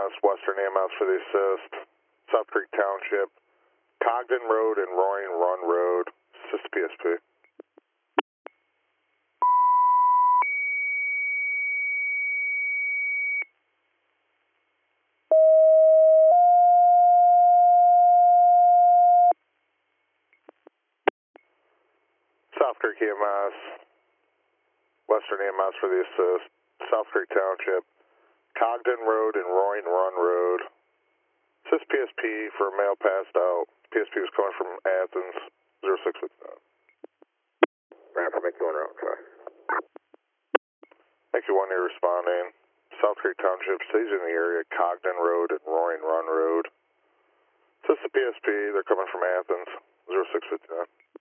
EMS, Western EMS for the assist, South Creek Township, Cogden Road and Roaring Run Road, assist PSP. South Creek EMS, Western EMS for the assist, South Creek Township, Cogden Road and Roaring Run Road. Assist PSP for a male passed out. PSP was coming from Athens, 0669. Ramp, I'll make you one route, sorry. Thank you, 1 year responding. South Creek Township stays in the area, Cogden Road and Roaring Run Road. Assist the PSP, they're coming from Athens, 0659.